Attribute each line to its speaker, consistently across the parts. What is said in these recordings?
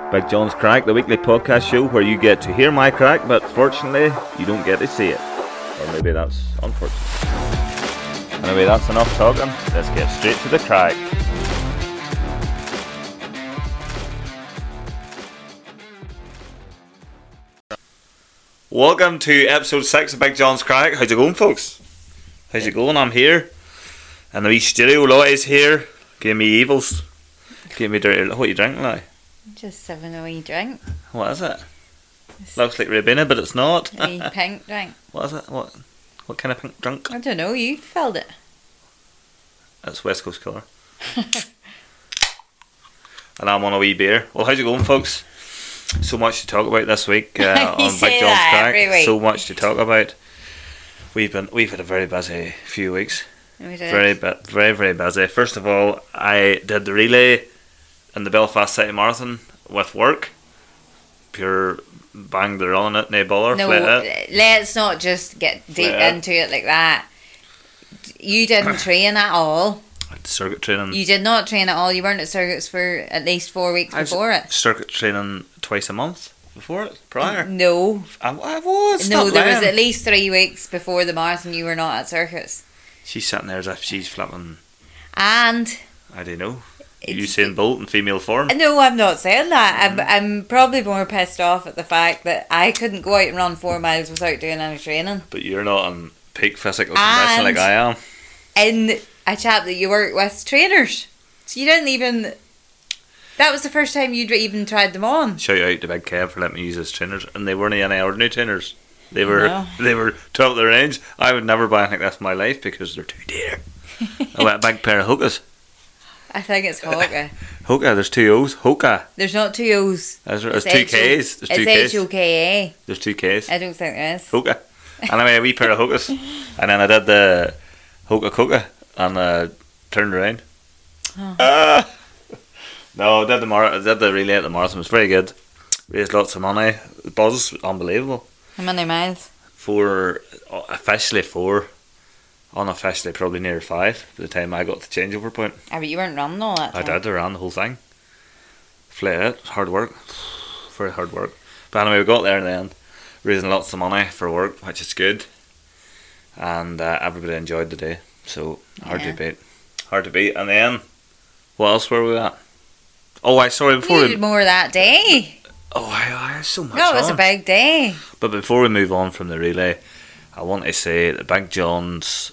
Speaker 1: Big John's Crack, the weekly podcast show where you get to hear my crack, but fortunately, you don't get to see it. Or maybe that's unfortunate. Anyway, that's enough talking. Let's get straight to the crack. Welcome to episode 6 of Big John's Crack. How's it going, folks? How's it going? I'm here. And the wee studio Lloyd here. Give me evils. Give me dirty. What are you drinking, like?
Speaker 2: Just having a wee drink.
Speaker 1: What is it? Looks like Ribena, but it's not.
Speaker 2: A wee pink drink.
Speaker 1: What is it? What kind of pink drink?
Speaker 2: I don't know, you filled it.
Speaker 1: It's West Coast colour. And I'm on a wee beer. Well, how's it going, folks? So much to talk about this week on Big John's Crack. So much to talk about. We've had a very busy few weeks.
Speaker 2: We did.
Speaker 1: Very busy. First of all, I did the relay in the Belfast City Marathon with work. Pure bang, they're on it, no bother.
Speaker 2: No, let's not just get deep into it like that. You didn't train at all.
Speaker 1: Circuit training.
Speaker 2: You did not train at all. You weren't at circuits for at least 4 weeks before it.
Speaker 1: Circuit training twice a month before it, prior.
Speaker 2: No.
Speaker 1: I was.
Speaker 2: No, there was at least 3 weeks before the marathon you were not at circuits.
Speaker 1: She's sitting there as if she's flipping.
Speaker 2: And
Speaker 1: I don't know. Usain Bolt in female form.
Speaker 2: No, I'm not saying that. I'm probably more pissed off at the fact that I couldn't go out and run 4 miles without doing any training.
Speaker 1: But you're not in peak physical condition like I am.
Speaker 2: In a chap that you work with trainers. So you didn't even... That was the first time you'd even tried them on.
Speaker 1: Shout out to Big Kev for letting me use his trainers. And they weren't any ordinary trainers. They were top of the range. I would never buy anything like this in my life because they're too dear. I went a big pair of Hokas.
Speaker 2: I think it's Hoka.
Speaker 1: Hoka, there's 2 O's. Hoka.
Speaker 2: There's not 2 O's.
Speaker 1: There's 2 K's. There's 2 K's.
Speaker 2: It's H-O-K-A.
Speaker 1: There's 2 K's.
Speaker 2: I don't think there is.
Speaker 1: Hoka. Anyway, a wee pair of Hokas. And then I did the Hoka Coca and turned around. Oh. No, I did the relay at the marathon. It was very good. Raised lots of money. The buzz was unbelievable.
Speaker 2: How many miles?
Speaker 1: 4, officially 4. Unofficially probably near 5 by the time I got to the changeover point.
Speaker 2: But you weren't running all that time.
Speaker 1: I ran the whole thing. Flat out. Hard work. Very hard work. But anyway, we got there in the end. Raising lots of money for work, which is good. And everybody enjoyed the day. So, hard to beat. Hard to beat. And then, what else were we at? Oh, before
Speaker 2: we did more that day.
Speaker 1: Oh, I had so much
Speaker 2: No, it was a big day.
Speaker 1: But before we move on from the relay, I want to say that Big John's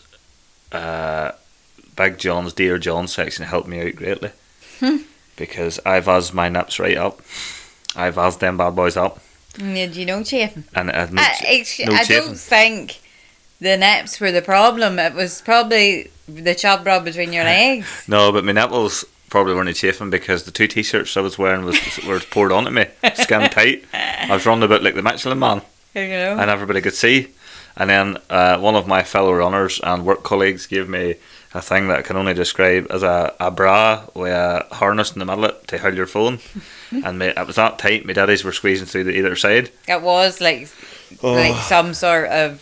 Speaker 1: Dear John section helped me out greatly. Because I've asked my nips right up. I've asked them bad boys up.
Speaker 2: Did you know chafing?
Speaker 1: And I
Speaker 2: don't think the nips were the problem. It was probably the chub rub between your legs.
Speaker 1: No, but my nipples probably weren't chafing because the 2 t-shirts I was wearing were poured onto me, skin tight. I was running a bit like the Michelin Man.
Speaker 2: You know.
Speaker 1: And everybody could see. And then one of my fellow runners and work colleagues gave me a thing that I can only describe as a bra with a harness in the middle of it to hold your phone. And it was that tight, my daddies were squeezing through either side.
Speaker 2: It was like some sort of...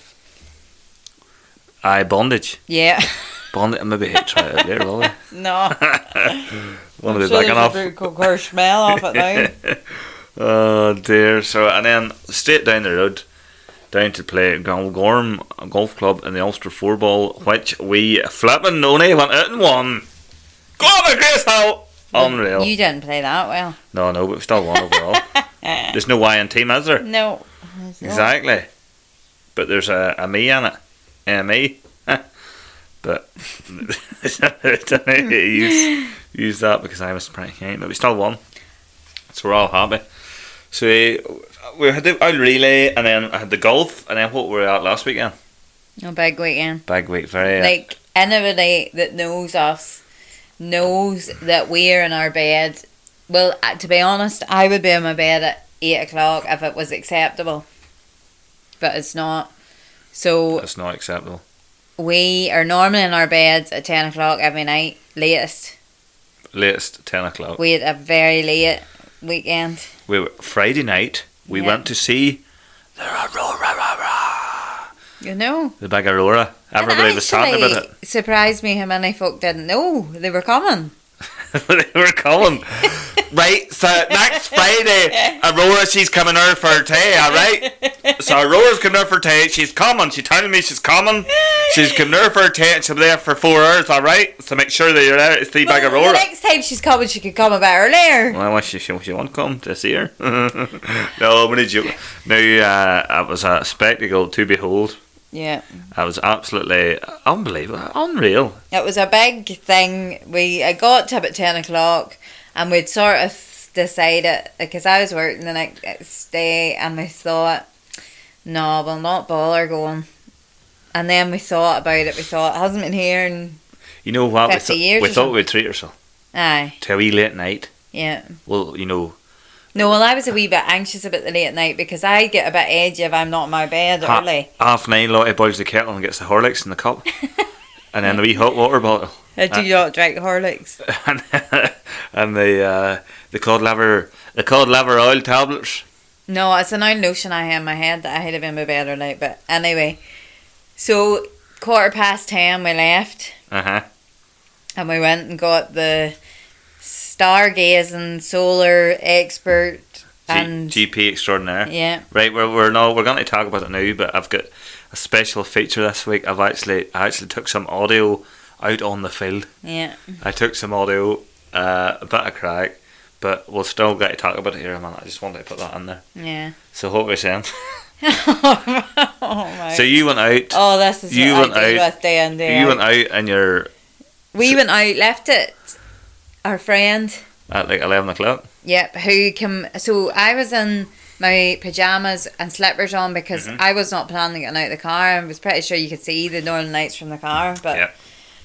Speaker 1: bondage.
Speaker 2: Yeah.
Speaker 1: Bondage, maybe try it out later, will we?
Speaker 2: No.
Speaker 1: Won't be big enough.
Speaker 2: There's a good smell off it now.
Speaker 1: Oh dear. So, and then straight down the road, down to play Gorm Golf Club in the Ulster 4 ball, which we flipping Noni went out and won. Go on, Grace Hill! Unreal.
Speaker 2: You didn't play that well.
Speaker 1: No, but we still won overall. There's no Y in team, is there?
Speaker 2: No.
Speaker 1: Exactly. But there's a me in it. Me. But use that because I was pretty hate, but we still won. So we're all happy. So we had the relay, and then I had the golf, and then what were we at last weekend?
Speaker 2: A big weekend.
Speaker 1: Big week, very.
Speaker 2: Like anybody that knows us knows that we're in our bed. Well, to be honest, I would be in my bed at 8 o'clock if it was acceptable, but it's not. So
Speaker 1: it's not acceptable.
Speaker 2: We are normally in our beds at 10 o'clock every night, latest
Speaker 1: 10 o'clock.
Speaker 2: We had a very late weekend.
Speaker 1: Friday night, we went to see the Aurora.
Speaker 2: You know?
Speaker 1: The big Aurora. Everybody was talking about it.
Speaker 2: Surprised me how many folk didn't know they were coming.
Speaker 1: They were coming. Right, so next Friday, Aurora, she's coming over for tea, alright? So Aurora's coming over for tea, she's coming, she's telling me she's coming. She's coming over for tea and she'll be there for 4 hours, alright? So make sure that you're there to see back Aurora.
Speaker 2: The next time she's coming, she could come a bit earlier.
Speaker 1: Well, she won't come to see her. No, what did you... No, it was a spectacle to behold.
Speaker 2: Yeah.
Speaker 1: It was absolutely unbelievable, unreal.
Speaker 2: It was a big thing. I got to about 10 o'clock and we'd sort of decided, because I was working the next day and we thought, no, we'll not bother going. And then we thought about it. We thought, it hasn't been here in
Speaker 1: You know what?
Speaker 2: 50 years
Speaker 1: We
Speaker 2: or
Speaker 1: thought
Speaker 2: something.
Speaker 1: we'd treat ourselves.
Speaker 2: Aye.
Speaker 1: Till a wee late night.
Speaker 2: Yeah.
Speaker 1: Well, you know...
Speaker 2: No, well, I was a wee bit anxious about the late night because I get a bit edgy if I'm not in my bed early.
Speaker 1: 9:30, Lottie boils the kettle and gets the Horlicks in the cup. And then the wee hot water bottle.
Speaker 2: I do not drink Horlicks.
Speaker 1: and the cod liver oil tablets.
Speaker 2: No, it's an old notion I have in my head that I had to be in my bed early. But anyway, so 10:15 we left. And we went and got the stargazing solar expert and
Speaker 1: GP extraordinaire.
Speaker 2: Yeah.
Speaker 1: Right, we're going to talk about it now, but I've got a special feature this week. I actually took some audio out on the field.
Speaker 2: Yeah.
Speaker 1: I took some audio, a bit of crack, but we'll still get to talk about it here in a minute. I just wanted to put that in there.
Speaker 2: Yeah.
Speaker 1: So what we're saying.
Speaker 2: Oh my.
Speaker 1: So you went out.
Speaker 2: Oh, this is
Speaker 1: you
Speaker 2: what
Speaker 1: went
Speaker 2: I do
Speaker 1: out,
Speaker 2: with day in, day
Speaker 1: You
Speaker 2: out.
Speaker 1: went out and you're...
Speaker 2: We went out, left it. Our friend.
Speaker 1: At like 11 o'clock?
Speaker 2: Yep, who came... So I was in my pyjamas and slippers on because I was not planning getting out of the car. I was pretty sure you could see the Northern Lights from the car. But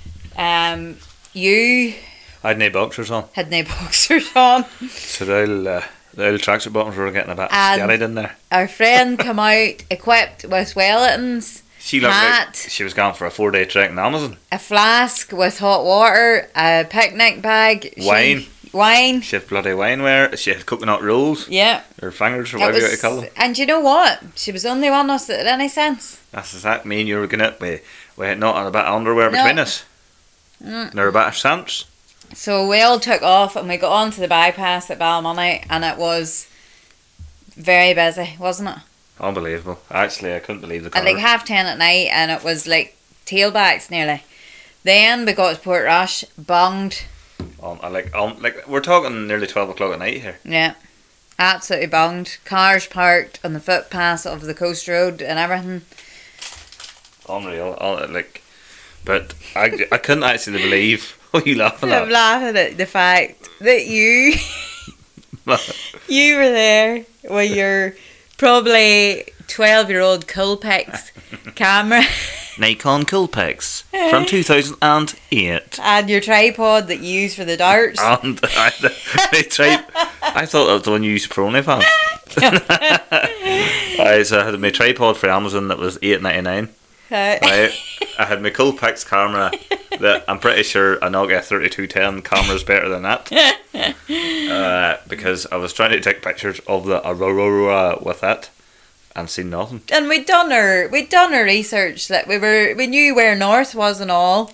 Speaker 2: you...
Speaker 1: I had no boxers on.
Speaker 2: Had no boxers on.
Speaker 1: So the old tracksuit bottoms were getting a bit scattered in there.
Speaker 2: Our friend come out equipped with Wellingtons.
Speaker 1: She looked
Speaker 2: hat,
Speaker 1: like she was gone for a 4-day trek in Amazon.
Speaker 2: A flask with hot water, a picnic bag, wine.
Speaker 1: She had bloody wineware. She had coconut rolls.
Speaker 2: Yeah.
Speaker 1: Her fingers, or whatever you want to call them.
Speaker 2: And you know what? She was the only one of us that had any sense.
Speaker 1: That's exactly me and you were going out. We had not a bit of underwear between us. Nor a bit of sense.
Speaker 2: So we all took off and we got onto the bypass at Balmoney and it was very busy, wasn't it?
Speaker 1: Unbelievable. Actually, I couldn't believe the colour.
Speaker 2: At like 10:30 at night and it was like tailbacks nearly. Then we got to Portrush, bunged.
Speaker 1: Like we're talking nearly 12 o'clock at night here.
Speaker 2: Yeah. Absolutely bunged. Cars parked on the footpath of the coast road and everything.
Speaker 1: Unreal. But I couldn't actually believe what you laughing at.
Speaker 2: I'm laughing at the fact that you were there with your probably 12-year-old Coolpix camera.
Speaker 1: Nikon Coolpix from 2008.
Speaker 2: And your tripod that you use for the darts.
Speaker 1: And I thought that was the one you used for OnlyFans. So I had my tripod for Amazon that was $8.99. Right. I had my Coolpix camera that I'm pretty sure a Nokia 3210 camera is better than that. Because I was trying to take pictures of the Aurora with it and seen nothing.
Speaker 2: And we'd done our research that we knew where north was and all.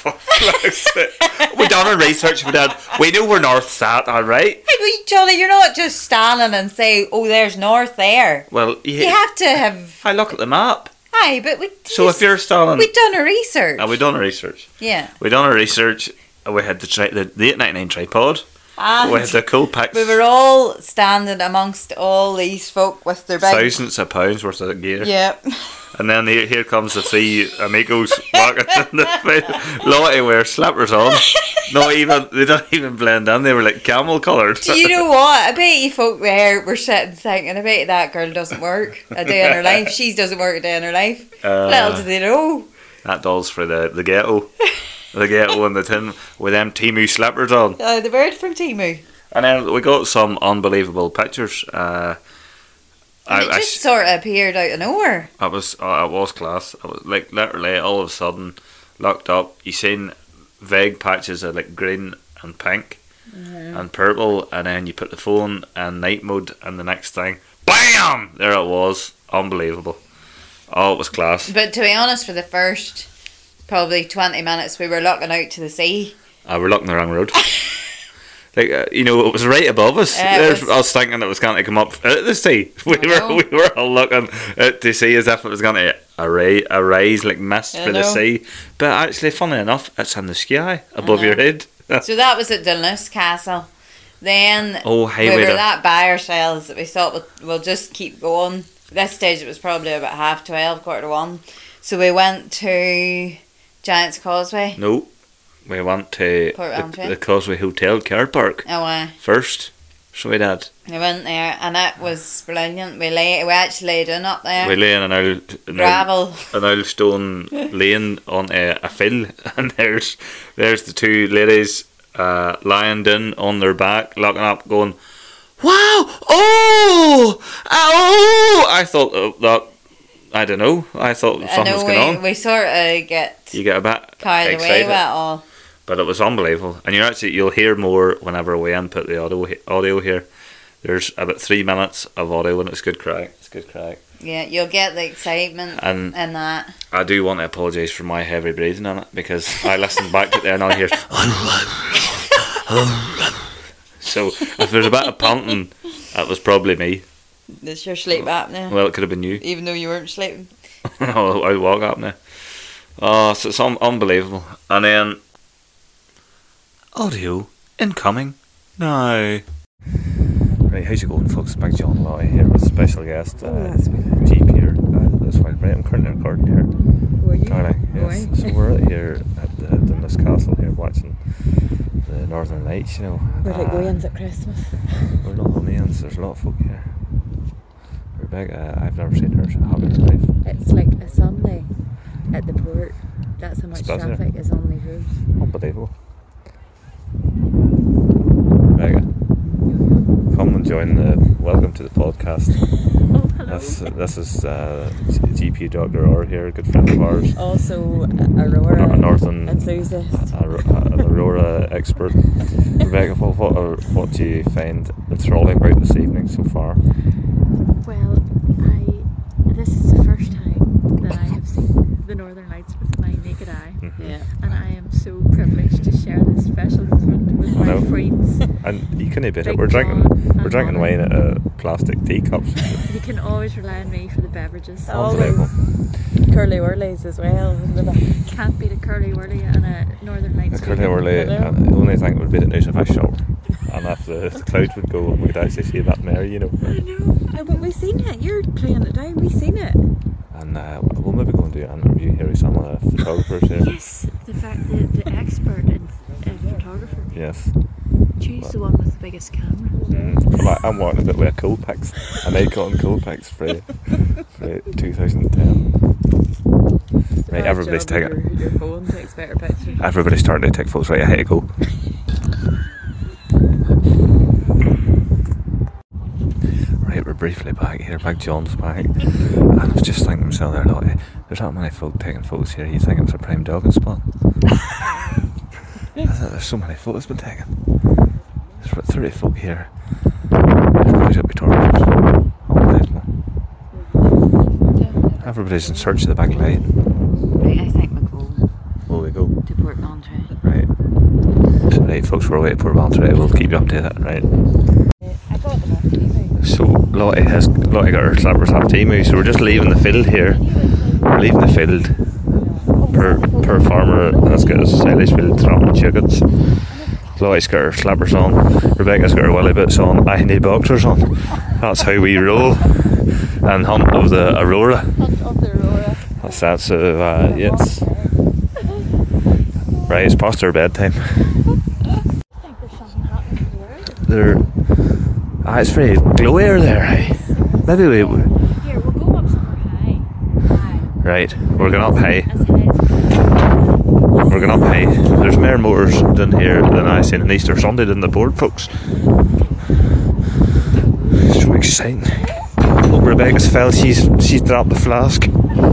Speaker 1: We done our research. We knew where north sat, alright.
Speaker 2: Hey, but Johnny, you're not just standing and say, "Oh, there's north there."
Speaker 1: Well,
Speaker 2: you have to have.
Speaker 1: I look at the map.
Speaker 2: Aye, but
Speaker 1: so if you're standing,
Speaker 2: we'd done our research.
Speaker 1: We done our research.
Speaker 2: Yeah.
Speaker 1: We done our research. We had the 899 tripod.
Speaker 2: And
Speaker 1: we had the Coolpix.
Speaker 2: We were all standing amongst all these folk with their big
Speaker 1: thousands of pounds worth of gear.
Speaker 2: Yep.
Speaker 1: And then here comes the three amigos walking in the field. Lottie wear slippers on. They don't even blend in. They were like camel coloured.
Speaker 2: Do you know what? I bet you folk there were sitting thinking, I bet that girl doesn't work a day in her life. She doesn't work a day in her life. Little do they know.
Speaker 1: That doll's for the ghetto. The ghetto and the tin with them Temu slippers on.
Speaker 2: The bird from Temu.
Speaker 1: And then we got some unbelievable pictures.
Speaker 2: It just sort of appeared out of nowhere.
Speaker 1: It was class. It was like literally all of a sudden looked up. You seen vague patches of like green and pink and purple, and then you put the phone in night mode, and the next thing, BAM! There it was. Unbelievable. Oh, it was class.
Speaker 2: But to be honest, for the first probably 20 minutes, we were looking out to the sea.
Speaker 1: We're looking the wrong road. Like you know, it was right above us.
Speaker 2: Yeah,
Speaker 1: I was thinking it was going to come up out of the sea. We were all looking out to see as if it was going to arise like mist for the sea. But actually, funny enough, it's in the sky above your head.
Speaker 2: So that was at Dulness Castle. Then we were
Speaker 1: highway
Speaker 2: that by ourselves that we thought we'll just keep going. At this stage, it was probably about 12:30, 1:45. So we went to Giant's Causeway.
Speaker 1: No. We went to the Causeway Hotel, Car Park. First. So we did.
Speaker 2: We went there and it was brilliant. We actually laid in up there.
Speaker 1: We lay in an old stone lane on a fill, and there's the two ladies lying down on their back, looking up, going, "Wow! Oh! I thought that. I don't know. I thought something was going on.
Speaker 2: We sort of
Speaker 1: you get a bit
Speaker 2: carried away with it all.
Speaker 1: But it was unbelievable, and you'll hear more whenever we input the audio here. There's about 3 minutes of audio, and it's good crack.
Speaker 2: Yeah, you'll get the excitement and that.
Speaker 1: I do want to apologise for my heavy breathing on it, because I listened back to it there and I hear. So if there's a bit of panting, that was probably me.
Speaker 2: It's your sleep apnea.
Speaker 1: Well, it could have been you.
Speaker 2: Even though you weren't sleeping.
Speaker 1: I'll walk up now. Oh, so it's unbelievable. And then audio incoming now. Right, how's it going, folks? Back John Lottie here with a special guest, Jeep here. That's fine, right? I'm currently recording here.
Speaker 2: Were you?
Speaker 1: Yes. So we're out here at the Dulness Castle here, watching the Northern Lights. You know,
Speaker 2: we're like Goyans at Christmas.
Speaker 1: We're not Goyans. There's a lot of folk here. Rebecca, I've never seen her have in her life.
Speaker 2: It's like a Sunday at the port. That's how much traffic is on these roads.
Speaker 1: Unbelievable. Rebecca, come and join welcome to the podcast.
Speaker 2: Oh, hello.
Speaker 1: This is GP Dr. Orr here, good friend of ours.
Speaker 2: Also Aurora
Speaker 1: a Northern
Speaker 2: enthusiast.
Speaker 1: An Aurora expert. Rebecca, what do you find enthralling about this evening so far?
Speaker 3: Well, this is the first time that I have seen the Northern Lights with my naked eye.
Speaker 1: Mm-hmm.
Speaker 2: Yeah.
Speaker 3: And I am so privileged to share this special moment with my friends.
Speaker 1: And you couldn't beat it.
Speaker 3: Big
Speaker 1: We're drinking
Speaker 3: John
Speaker 1: wine out of plastic teacups.
Speaker 3: You can always rely on me for the beverages.
Speaker 1: Unbelievable.
Speaker 2: Curly whirlies as well.
Speaker 3: Can't beat a curly whirly and a Northern Lights.
Speaker 1: A curly whirly, the only thing would be the news if I shower. And if the clouds would go, we could actually see that mare, you know.
Speaker 2: I know. But we've seen it. You're playing it down. We've seen it.
Speaker 1: And we'll maybe go and do an interview here with some of the photographers here.
Speaker 3: Yes, the expert in photography.
Speaker 1: Yes.
Speaker 3: Choose the one with the biggest camera.
Speaker 1: I'm walking a bit with a Coolpix, a Nikon Coolpix for 2010. Right, everybody's taking.
Speaker 2: Your phone takes better pictures.
Speaker 1: Everybody's starting to take photos. Right, I hate to go. Right, we're briefly back here. Back John's back. And I was just thinking to myself there, look, there's not many folk taking photos here. You think it's a prime dogging spot? There's so many photos been taken. There's about 30 folk here. Everybody's got photographers. Unbelievable. Everybody's in search of the big light.
Speaker 2: Right, I think we'll go.
Speaker 1: Will we go?
Speaker 2: To Port Montreal.
Speaker 1: Right. Right, folks, we're away to Port Montreal. We'll keep you updated, right?
Speaker 2: I got them off TV.
Speaker 1: So Lottie got her slappers half Timu, so we're just leaving the field here. We're leaving the field. Per farmer has got his silage field throwing chickens. Lottie's got her slappers on. Rebecca's got her willy bits on. I need boxers on. That's how we roll. And hunt of the Aurora. That's that. So yes. Right, it's past our bedtime. It's very glowy air there, hey? Maybe
Speaker 3: Here, we'll go up somewhere high.
Speaker 1: Right, we're going up high. We're going up high. There's more motors than here than I seen on Easter Sunday than the board, folks. It's so exciting. Rebecca's fell, she's dropped the flask.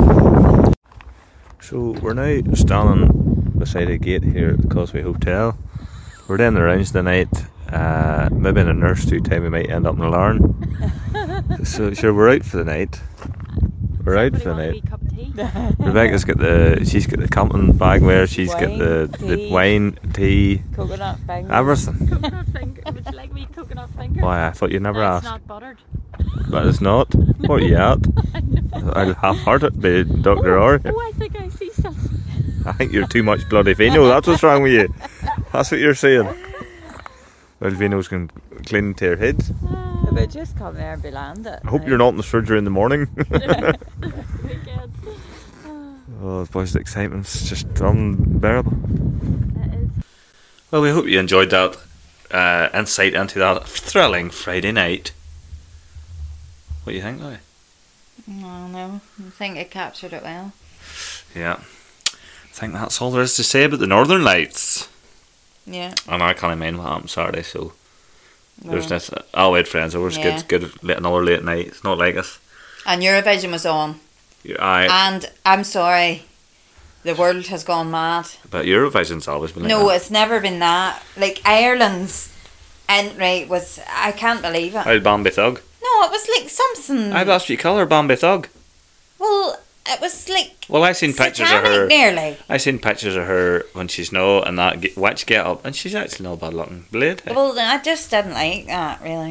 Speaker 1: So we're now standing beside a gate here at the Causeway Hotel. We're down the rounds tonight. Maybe in a nurse 2 time we might end up in a Larne. So sure, we're out for the night. We're out for the night.
Speaker 3: tea.
Speaker 1: Rebecca's got she's got the camping bag there. She's got
Speaker 2: Wine,
Speaker 1: the
Speaker 2: tea.
Speaker 1: wine, tea,
Speaker 2: Coconut fingers.
Speaker 1: everything.
Speaker 3: Coconut finger. Would you like me coconut finger?
Speaker 1: Why, I thought you'd never
Speaker 3: No,
Speaker 1: asked.
Speaker 3: it's not buttered.
Speaker 1: But it's not. What are you at? I'll half-heart it, be Dr. R.
Speaker 3: Oh, I think I see something.
Speaker 1: I think you're too much bloody Vino. That's what's wrong with you. That's what you're saying. Well, Vino's can clean to your head.
Speaker 2: But just come there and be landed.
Speaker 1: I hope you're not in the surgery in the morning.
Speaker 3: Weekend.
Speaker 1: Oh, boys, the excitement's just unbearable.
Speaker 3: It is.
Speaker 1: Well, we hope you enjoyed that insight into that thrilling Friday night. What do you think, Louie?
Speaker 2: No, I think it captured it well.
Speaker 1: Yeah. I think that's all there is to say about the Northern Lights.
Speaker 2: Yeah.
Speaker 1: And I can't mind what happened Saturday, so there's
Speaker 2: Well,
Speaker 1: this. I'll wait friends over. It's
Speaker 2: Yeah.
Speaker 1: good. Another late night. It's not like us.
Speaker 2: And Eurovision was on. And I'm sorry, the world has gone mad.
Speaker 1: But Eurovision's always been like
Speaker 2: No,
Speaker 1: that.
Speaker 2: it's never been that. Like Ireland's entry was, I can't believe it.
Speaker 1: How'd Bambi Thug?
Speaker 2: No, it was like something.
Speaker 1: I've asked you to call her Bambi Thug.
Speaker 2: Well, it was like
Speaker 1: Well, I seen pictures of
Speaker 2: satanic
Speaker 1: her.
Speaker 2: nearly.
Speaker 1: I seen pictures of her when she's no and that witch get up, and she's actually no bad looking blade. Hey?
Speaker 2: Well, I just didn't like that really.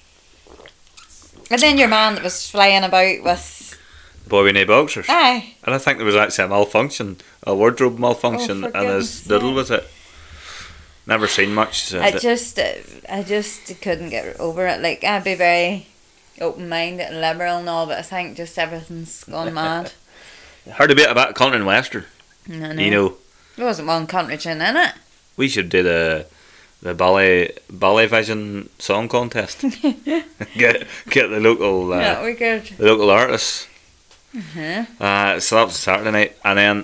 Speaker 2: And then your man that was flying about with,
Speaker 1: Boy with no boxers.
Speaker 2: aye,
Speaker 1: And I think there was actually a malfunction, a wardrobe malfunction,
Speaker 2: Oh, for
Speaker 1: and his
Speaker 2: goodness
Speaker 1: diddle
Speaker 2: sake.
Speaker 1: was it. Never seen much. So
Speaker 2: I just couldn't get over it. Like I'd be very open-minded and liberal and all, but I think just everything's gone mad.
Speaker 1: heard a bit about country and western.
Speaker 2: No.
Speaker 1: You know,
Speaker 2: There wasn't one country tune in it.
Speaker 1: we should do the ballet vision song contest. get the local
Speaker 2: Yeah, we could.
Speaker 1: the local artists.
Speaker 2: Uh-huh.
Speaker 1: So that was Saturday night, and then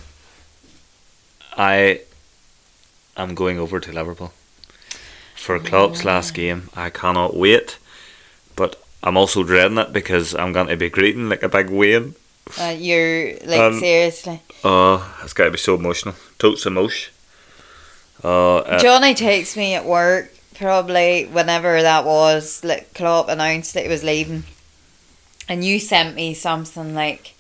Speaker 1: I am going over to Liverpool for Klopp's last game. I cannot wait, but I'm also dreading it because I'm going to be greeting like a big Wayne.
Speaker 2: You're like seriously.
Speaker 1: Oh, it's got to be so emotional. Totes emotion.
Speaker 2: Johnny takes me at work probably whenever that was. Like Klopp announced that he was leaving, and you sent me something like,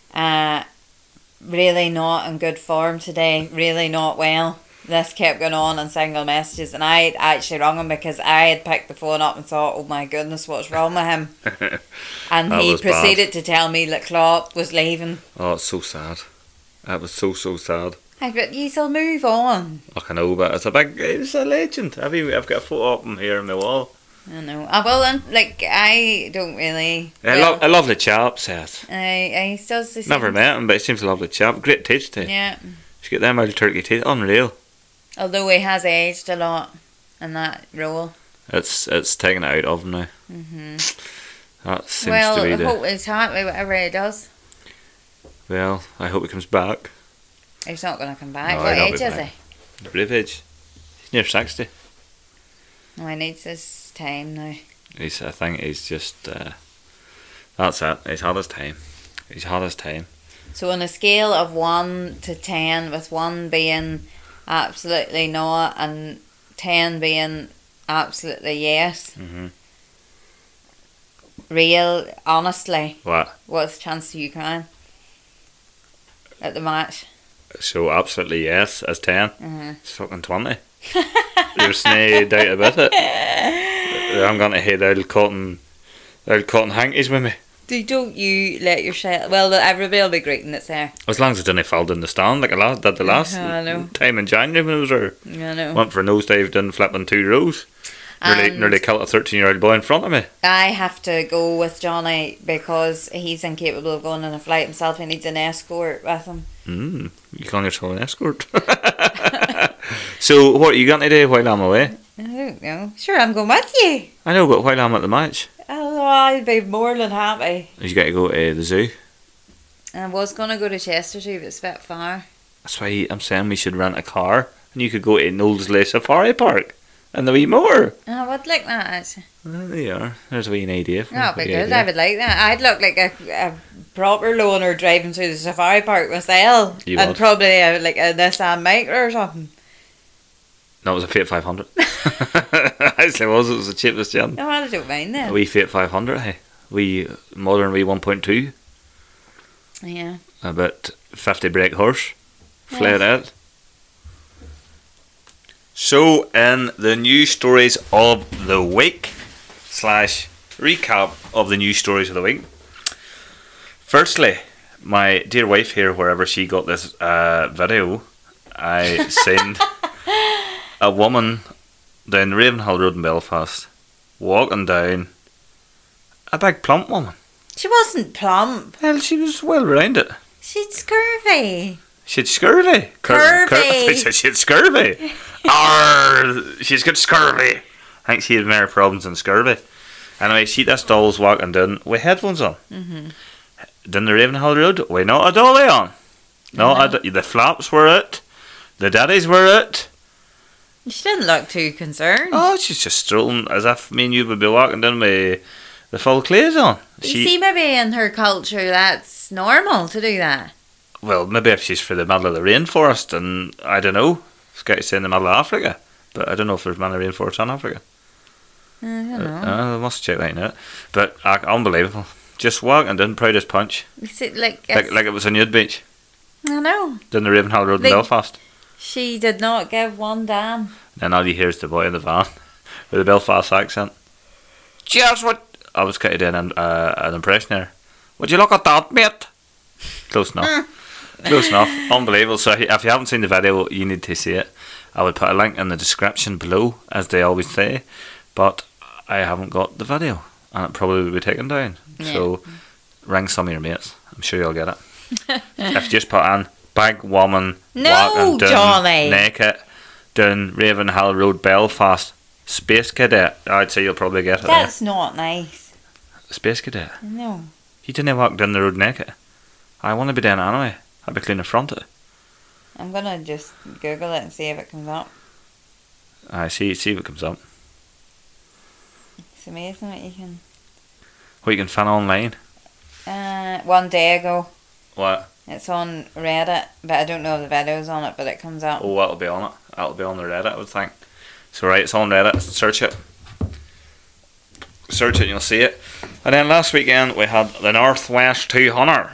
Speaker 2: really not in good form today. Really not well. This kept going on in single messages, and I actually rung him because I had picked the phone up and thought, "Oh my goodness, what's wrong with him?" And
Speaker 1: That
Speaker 2: he
Speaker 1: was
Speaker 2: proceeded to tell me that Klopp was leaving.
Speaker 1: Oh, it's so sad. That was so sad.
Speaker 2: I but you'll move on.
Speaker 1: I know, but it's a legend. I've got a photo of him here on my wall.
Speaker 2: I know. Well, like I don't really.
Speaker 1: A lovely chap, Seth.
Speaker 2: He does the same.
Speaker 1: Never met him, but he seems a lovely chap. Great taste, too.
Speaker 2: Yeah.
Speaker 1: He's got them old turkey teeth. Unreal.
Speaker 2: Although he has aged a lot in that role.
Speaker 1: It's taken it out of him now. That seems to be
Speaker 2: I
Speaker 1: the.
Speaker 2: hope he's happy whatever he does.
Speaker 1: Well, I hope he comes back.
Speaker 2: He's not going to come back.
Speaker 1: No,
Speaker 2: What
Speaker 1: he'll
Speaker 2: age
Speaker 1: be
Speaker 2: is
Speaker 1: back.
Speaker 2: he?
Speaker 1: Brave age. He's near 60.
Speaker 2: No, he needs his time now.
Speaker 1: I think he's just. That's it. He's had his time. He's had his time.
Speaker 2: So on a scale of 1 to 10, with 1 being absolutely not and 10 being absolutely yes, real, honestly,
Speaker 1: What?
Speaker 2: what's the chance of you crying at the match?
Speaker 1: So absolutely yes, as 10.
Speaker 2: Mm-hmm.
Speaker 1: It's fucking 20. There's no doubt about it. I'm going to hate old cotton hankies with me.
Speaker 2: Don't you let yourself... Well, everybody will be greeting that's there.
Speaker 1: As long as it didn't fall in the stand like I did the last
Speaker 2: I know.
Speaker 1: time in January when I was there.
Speaker 2: I know.
Speaker 1: Went for a nosedive, didn't flip in 2 rows.
Speaker 2: And
Speaker 1: Nearly killed a 13-year-old boy in front of me.
Speaker 2: I have to go with Johnny because he's incapable of going on a flight himself. He needs an escort with him.
Speaker 1: You call yourself an escort. So what are you going to do while I'm away?
Speaker 2: I don't know. Sure, I'm going with you.
Speaker 1: I know, but while I'm at the match,
Speaker 2: Oh, I'd be more than happy.
Speaker 1: you got to go to the zoo.
Speaker 2: And I was going to go to Chesterfield, but it's a bit far.
Speaker 1: That's why I'm saying we should rent a car and you could go to Knowlesley Safari Park and the wee moor.
Speaker 2: I would like that, actually.
Speaker 1: Well, there you are. There's a wee idea.
Speaker 2: That would be good. I would like that. I'd look like a proper loner driving through the safari park myself.
Speaker 1: You
Speaker 2: and
Speaker 1: would.
Speaker 2: probably like a Nissan Micra or something.
Speaker 1: No, it was a Fiat 500. Actually, it was the cheapest gen.
Speaker 2: No, I don't mind
Speaker 1: A
Speaker 2: that.
Speaker 1: wee Fiat 500, hey. Wee modern wee 1.2.
Speaker 2: Yeah.
Speaker 1: About 50 brake horse. Flat out. So, in the news stories of the week, / recap of the news stories of the week. Firstly, my dear wife here, wherever she got this video, I seen a woman down Ravenhill Road in Belfast walking down, a big plump woman.
Speaker 2: She wasn't plump.
Speaker 1: Well, she was well rounded.
Speaker 2: She'd scurvy.
Speaker 1: She'd scurvy.
Speaker 2: Curvy.
Speaker 1: She'd scurvy. Arr, she's got scurvy. I think she had more problems than scurvy. Anyway, this doll's walking down with headphones on.
Speaker 2: Mm-hmm.
Speaker 1: Down the Ravenhill Road, with not a dolly on. The flaps were it. The daddies were it.
Speaker 2: She didn't look too concerned.
Speaker 1: Oh, she's just strolling as if me and you would be walking down with the full clothes on.
Speaker 2: You see, maybe in her culture that's normal to do that.
Speaker 1: Well, maybe if she's for the middle of the rainforest, and I don't know. It's got to say in the middle of Africa, but I don't know if there's many rainforests in Africa.
Speaker 2: I don't know.
Speaker 1: I must check that out. But unbelievable. Just walking down, proud as punch.
Speaker 2: Is it like
Speaker 1: it was a nude beach.
Speaker 2: I know.
Speaker 1: Down the Ravenhill Road in Belfast.
Speaker 2: She did not give one damn.
Speaker 1: Then all you hear is the boy in the van with a Belfast accent. Cheers, what? I was kind of doing an impression there. Would you look at that, mate? Close enough. Close enough. Unbelievable. So if you haven't seen the video, you need to see it. I would put a link in the description below, as they always say. But I haven't got the video, and it probably will be taken down.
Speaker 2: Yeah.
Speaker 1: So ring some of your mates. I'm sure you'll get it. If you just put in big woman walking down
Speaker 2: Johnny.
Speaker 1: naked down Ravenhill Road, Belfast, Space Cadet, I'd say you'll probably get it.
Speaker 2: That's not nice.
Speaker 1: Space Cadet.
Speaker 2: No.
Speaker 1: You didn't walk down the road naked. I want to be down anyway. I'd be clean in front of it.
Speaker 2: I'm gonna just Google it and see if it comes up.
Speaker 1: I see what comes up.
Speaker 2: It's amazing what you can.
Speaker 1: What you can find online.
Speaker 2: One day ago.
Speaker 1: What?
Speaker 2: It's on Reddit, but I don't know if the video's on it, but it comes up.
Speaker 1: Oh, that'll be on it. That'll be on the Reddit, I would think. So right, it's on Reddit. Search it. Search it and you'll see it. And then last weekend we had the Northwest 200.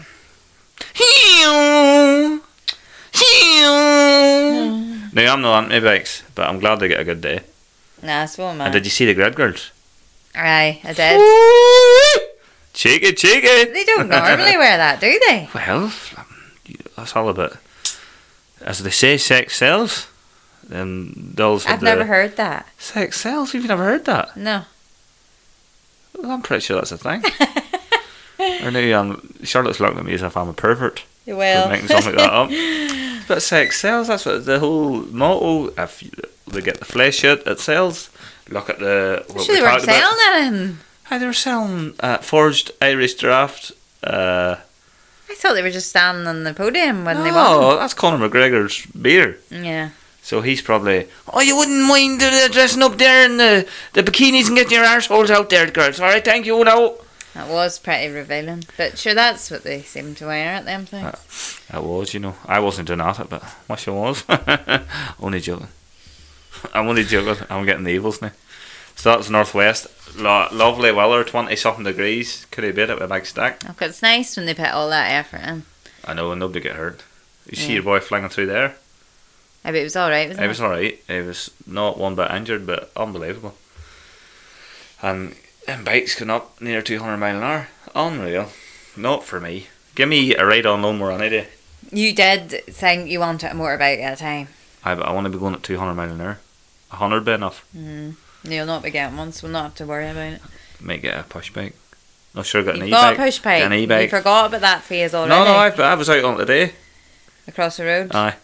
Speaker 1: Now I'm not anti-bikes, but I'm glad they get a good day.
Speaker 2: Nah, so am I.
Speaker 1: And did you see the grid girls?
Speaker 2: Aye, I did.
Speaker 1: Cheeky, cheeky.
Speaker 2: They don't normally wear that, do they?
Speaker 1: Well, that's all about, as they say, sex sells. Then dolls.
Speaker 2: I've never heard that.
Speaker 1: Sex sells. You've never heard that?
Speaker 2: No.
Speaker 1: Well, I'm pretty sure that's a thing. Or now Charlotte's looking at me as if I'm a pervert.
Speaker 2: Well,
Speaker 1: for making something like that up. But sex sells. That's what the whole motto. If they get the flesh out, it sells. Look at the. What
Speaker 2: sure
Speaker 1: we
Speaker 2: they weren't
Speaker 1: talked about.
Speaker 2: selling anything.
Speaker 1: Hey, they were selling forged Irish draft.
Speaker 2: I thought they were just standing on the podium when they
Speaker 1: Oh,
Speaker 2: won.
Speaker 1: that's Conor McGregor's beer.
Speaker 2: Yeah.
Speaker 1: So he's probably, oh, you wouldn't mind dressing up there in the bikinis and getting your arseholes out there, girls. Alright, thank you, no.
Speaker 2: That was pretty revealing. But sure, that's what they seem to wear at them things.
Speaker 1: That was, I wasn't doing that, but wish I was. Only joking. I'm only joking. I'm getting the evils now. So that's Northwest. Lovely weather, 20-something degrees. Could have beat it with a big stack.
Speaker 2: Look, it's nice when they put all that effort in.
Speaker 1: I know, and nobody get hurt. You see your boy flinging through there?
Speaker 2: I bet it was alright, wasn't it?
Speaker 1: It was alright. It was not one bit injured, but unbelievable. And bikes going up near 200 mile an hour. Unreal. Not for me. Give me a ride on Longmore any day.
Speaker 2: You did think you wanted a motorbike at a time.
Speaker 1: But I want to be going at 200 mile an hour. 100 be enough.
Speaker 2: You'll not be getting one, so we'll not have to worry about it.
Speaker 1: Might get a push bike. Not sure, got an
Speaker 2: You've
Speaker 1: e-bike.
Speaker 2: got a push bike.
Speaker 1: Got an e-bike.
Speaker 2: You forgot about that phase already.
Speaker 1: No, I was out on it today.
Speaker 2: Across the road.
Speaker 1: Aye.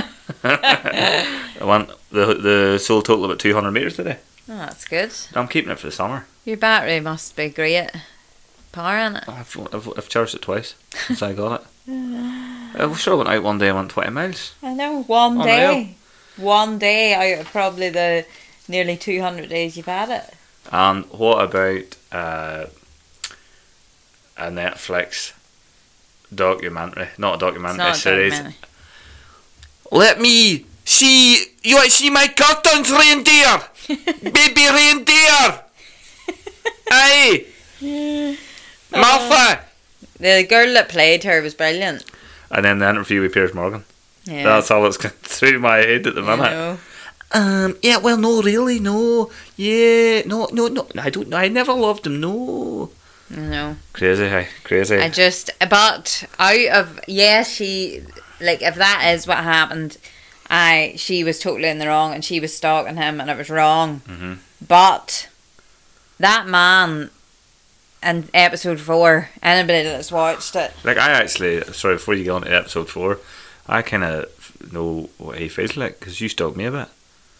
Speaker 1: I went the sole total about 200 metres today.
Speaker 2: Oh, that's good.
Speaker 1: I'm keeping it for the summer.
Speaker 2: Your battery must be great. Power in it.
Speaker 1: I've charged it twice since I got it. I sure went out one day and went 20 miles.
Speaker 2: I know, one
Speaker 1: Unreal.
Speaker 2: day. One day out of probably the nearly 200 days you've had it.
Speaker 1: And what about a Netflix documentary? Not a documentary,
Speaker 2: It's not a
Speaker 1: series.
Speaker 2: documentary.
Speaker 1: Let me see. You want to see my curtains, reindeer? Baby reindeer. Aye. Martha.
Speaker 2: The girl that played her was brilliant.
Speaker 1: And then the interview with Piers Morgan.
Speaker 2: Yeah.
Speaker 1: That's all that's going through my head at the
Speaker 2: You
Speaker 1: minute.
Speaker 2: know.
Speaker 1: Yeah, well, no, really, no. Yeah, no. I don't know. I never loved him, no.
Speaker 2: You know.
Speaker 1: Crazy, hey, crazy.
Speaker 2: But out of, she, like, if that is what happened, she was totally in the wrong and she was stalking him and it was wrong.
Speaker 1: Mhm.
Speaker 2: But that man in episode 4, anybody that's watched it,
Speaker 1: Like, I actually, sorry, before you get on to episode 4, I kind of know what he feels like, because you stalked me a bit.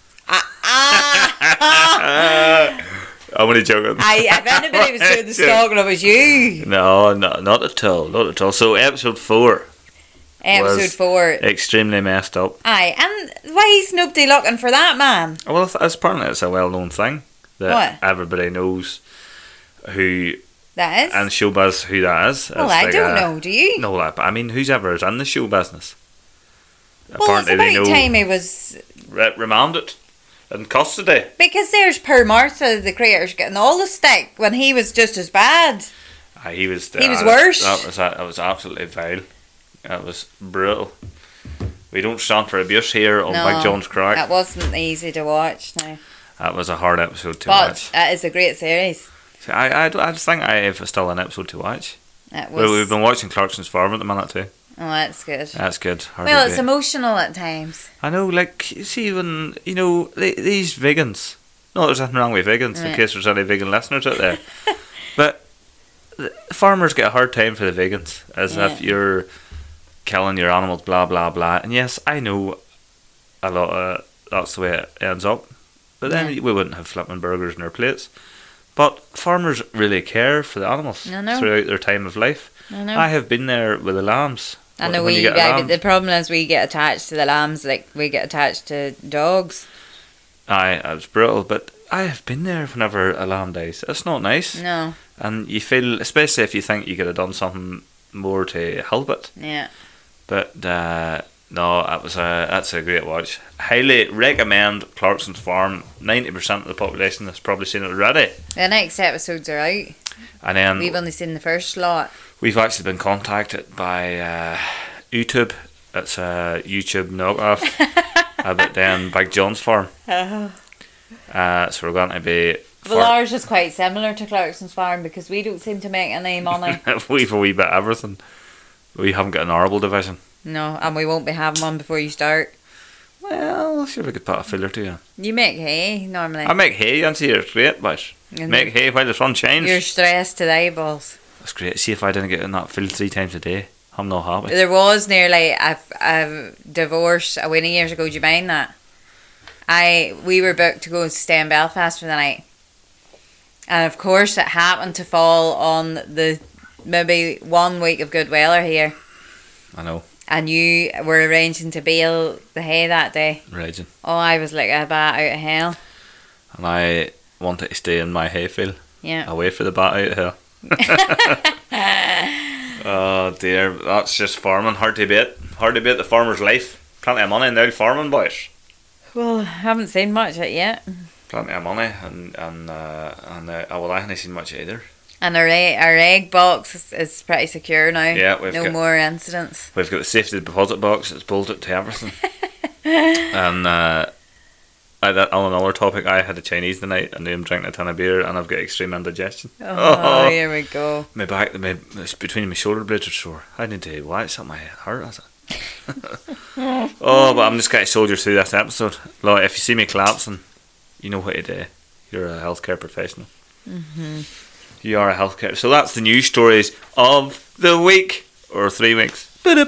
Speaker 1: I'm only joking.
Speaker 2: if anybody was doing the stalking, it was you.
Speaker 1: No, not at all, not at all. So, episode 4.
Speaker 2: Episode
Speaker 1: Was
Speaker 2: 4.
Speaker 1: extremely messed up.
Speaker 2: Aye, and why is nobody looking for that man?
Speaker 1: Well, apparently it's a well-known thing that
Speaker 2: What?
Speaker 1: everybody knows who,
Speaker 2: That is?
Speaker 1: and showbiz who that is.
Speaker 2: Well,
Speaker 1: It's
Speaker 2: I
Speaker 1: like
Speaker 2: don't know, do you?
Speaker 1: No, but I mean, who's ever is in the show business?
Speaker 2: Well, it's about time he was...
Speaker 1: remanded in custody.
Speaker 2: Because there's Per Martha, the creator's getting all the stick when he was just as bad.
Speaker 1: He was
Speaker 2: worse.
Speaker 1: That was absolutely vile. That was brutal. We don't stand for abuse here on
Speaker 2: No,
Speaker 1: Big John's Crack.
Speaker 2: It wasn't easy to watch now.
Speaker 1: That was a hard episode to
Speaker 2: But
Speaker 1: watch.
Speaker 2: it is a great series.
Speaker 1: See, I just think I have still an episode to watch.
Speaker 2: It was...
Speaker 1: Well, we've been watching Clarkson's Farm at the minute too.
Speaker 2: Oh, that's good.
Speaker 1: That's good. Hard
Speaker 2: Well,
Speaker 1: to
Speaker 2: it's
Speaker 1: beat.
Speaker 2: emotional at times.
Speaker 1: I know, like, you see when, you know, these vegans, no, there's nothing wrong with vegans, in
Speaker 2: Right.
Speaker 1: case there's any vegan listeners out there, but the farmers get a hard time for the vegans, as if
Speaker 2: Yeah.
Speaker 1: you're killing your animals, blah, blah, blah, and yes, I know a lot of that's the way it ends up, but then
Speaker 2: Yeah.
Speaker 1: we wouldn't have flipping burgers in our plates, but farmers really care for the animals
Speaker 2: I know.
Speaker 1: throughout their time of life.
Speaker 2: I know.
Speaker 1: I have been there with the lambs.
Speaker 2: I know
Speaker 1: When you
Speaker 2: we.
Speaker 1: get a lamb.
Speaker 2: The problem is we get attached to the lambs like we get attached to dogs.
Speaker 1: Aye, it was brutal, but I have been there whenever a lamb dies. It's not nice.
Speaker 2: No.
Speaker 1: And you feel, especially if you think you could have done something more to help it.
Speaker 2: Yeah.
Speaker 1: But no, that's a great watch. Highly recommend Clarkson's Farm. 90% of the population has probably seen it already.
Speaker 2: The next episodes are out.
Speaker 1: And then
Speaker 2: We've only seen the first lot.
Speaker 1: we've actually been contacted by YouTube. It's a YouTube knockoff about then Big John's Farm. So we're going to be...
Speaker 2: Well, ours is quite similar to Clarkson's Farm because we don't seem to make any money.
Speaker 1: We've a wee bit of everything. We haven't got an arable division.
Speaker 2: No, and we won't be having one before you start.
Speaker 1: Well, sure we could put a filler to you.
Speaker 2: You make hay normally.
Speaker 1: I make hay, and see, it's great, but
Speaker 2: And
Speaker 1: make hay while the sun shines.
Speaker 2: You're stressed to the eyeballs.
Speaker 1: That's great. See, if I didn't get in that field 3 times a day, I'm not happy.
Speaker 2: There was nearly a divorce a winning years ago. Do you mind that? We were booked to go stay in Belfast for the night, and of course it happened to fall on the maybe 1 week of good weather here,
Speaker 1: I know.
Speaker 2: and you were arranging to bale the hay that day.
Speaker 1: Raging.
Speaker 2: Oh, I was like a bat out of hell.
Speaker 1: And I wanted to stay in my hay field,
Speaker 2: Yeah.
Speaker 1: away for the bat out of hell. Oh dear, that's just farming. Hard to beat. Hard to beat the farmer's life. Plenty of money in the old farming, boys.
Speaker 2: Well, I haven't seen much of it yet.
Speaker 1: Plenty of money, and well, I haven't seen much either.
Speaker 2: And our egg box is pretty secure now.
Speaker 1: Yeah, we've
Speaker 2: no
Speaker 1: got-
Speaker 2: more incidents.
Speaker 1: We've got the safety deposit box. It's bolted to everything. And on another topic, I had a Chinese tonight, and I'm drinking a ton of beer, and I've got extreme indigestion.
Speaker 2: Oh, here we go.
Speaker 1: My back, it's between my shoulder blades are sore. I need to watch something. My heart has it. Oh, but I'm just going to soldier through this episode. Look, if you see me collapsing, you know what to do. You're a healthcare professional. Mm-hmm. You are a healthcare. So that's the news stories of the week, or 3 weeks.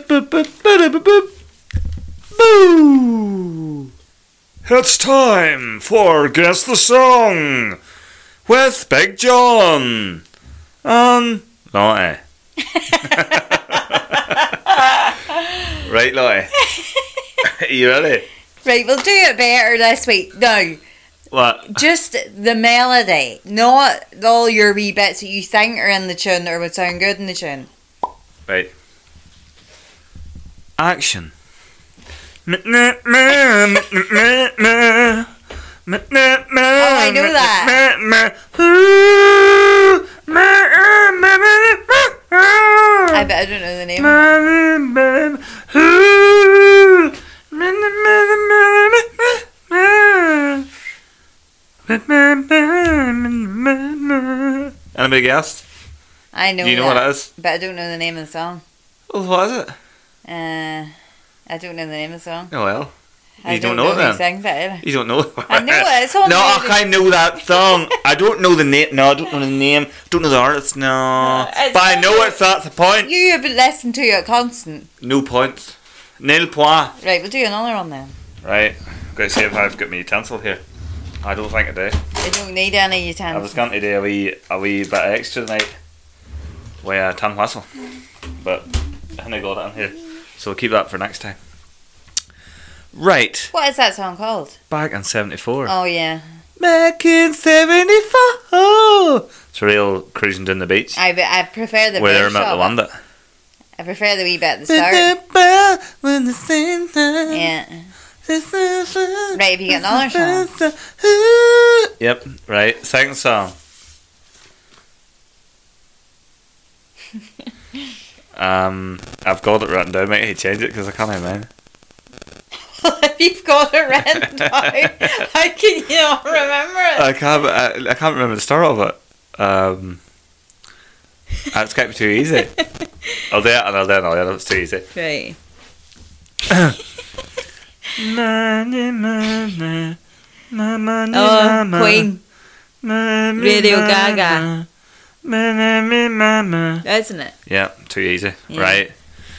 Speaker 1: Boo! It's time for Guess the Song with Big John and Lottie. Right, Lottie? Are you ready?
Speaker 2: Right, we'll do it better this week. Now,
Speaker 1: What?
Speaker 2: just the melody, not all your wee bits that you think are in the tune or would sound good in the tune.
Speaker 1: Right. Action. Oh,
Speaker 2: I know
Speaker 1: Anybody guessed?
Speaker 2: I know.
Speaker 1: Do you know
Speaker 2: that,
Speaker 1: what it is?
Speaker 2: But I don't know the name of the song.
Speaker 1: Oh, what is it?
Speaker 2: I don't know the name of the song.
Speaker 1: Oh well.
Speaker 2: I
Speaker 1: You don't know it
Speaker 2: who
Speaker 1: then?
Speaker 2: sings it either.
Speaker 1: You don't know it?
Speaker 2: I know it. It's on
Speaker 1: No,
Speaker 2: music.
Speaker 1: I know that song. I don't know the name. No, I don't know the name. Don't know the artist. No.
Speaker 2: It's
Speaker 1: But I know
Speaker 2: on-
Speaker 1: it, so that's the point.
Speaker 2: You have listened to it constant.
Speaker 1: No points. Nil point.
Speaker 2: Right, we'll do another one then.
Speaker 1: Right. Got to see if I've got my utensil here. I don't think I do.
Speaker 2: You don't need any
Speaker 1: I
Speaker 2: utensils.
Speaker 1: was going to do a wee bit extra tonight with a tin whistle, but I haven't got it in here, so we'll keep that for next time. Right,
Speaker 2: What is that song called?
Speaker 1: back in '74.
Speaker 2: Oh yeah.
Speaker 1: Back in '74. It's real cruising down the beach.
Speaker 2: I prefer the
Speaker 1: Where they're
Speaker 2: verse
Speaker 1: at the
Speaker 2: of
Speaker 1: one
Speaker 2: it.
Speaker 1: that.
Speaker 2: I prefer the wee bit at the start. Yeah. Right, if you get another song.
Speaker 1: Yep, right. Second song. I've got it written down. Might need to change it because I can't remember.
Speaker 2: If you've got it written down, how can you not remember it?
Speaker 1: I can't remember the start of it. It's going to be too easy. I'll do it and I'll do it. Yeah, it's too easy.
Speaker 2: Right. Oh, Queen. Radio Gaga. Isn't it?
Speaker 1: Yeah, too easy.
Speaker 2: Yeah.
Speaker 1: Right.